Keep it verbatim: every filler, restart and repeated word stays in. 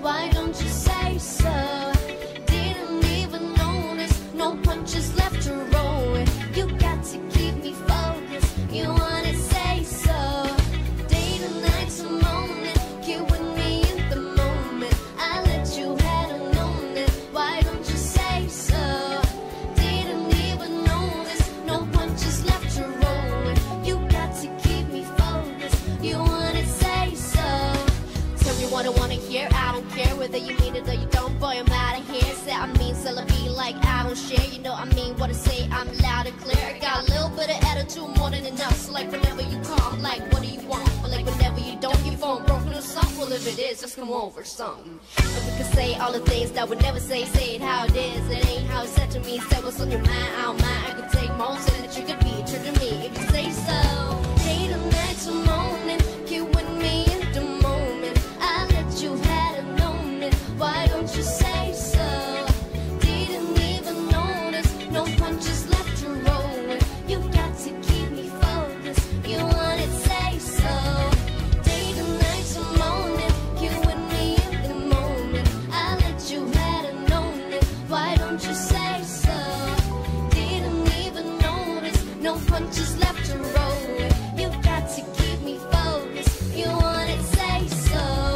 Why don't you say so? Didn't even notice, no punches left to roll with. You got to keep me focused, you wanna say so. Day to night to morning, get with me in the moment. I let you had known it, why don't you say so? Didn't even notice, no punches left to roll with. You got to keep me focused, you wanna say so. Tell me what I wanna hear, I don't care whether you mean it or you don't, boy, I'm out of here. Say I mean, so I be like I don't share, you know I mean what I say, I'm loud and clear. I got a little bit of attitude, more than enough, so like whenever you call, I'm like, what do you want? But like whenever you don't, your phone broken or something, well if it is, just come over something. And we can say all the things that we never say, say it how it is, it ain't how it's said to me. Say what's on your mind, I don't mind, I could take most of that you could be true to me if you say so. Day to night to morning, get with me in the moment. I let you had a known it, why don't you say so? Didn't even notice, no punches left to roll with. You got to keep me focused, you wanna say so. Day to night to morning, get with me in the moment. I let you had a known it, why don't you say so? Didn't even notice, no punches left to roll with. You got to keep me focused, you wanna say so.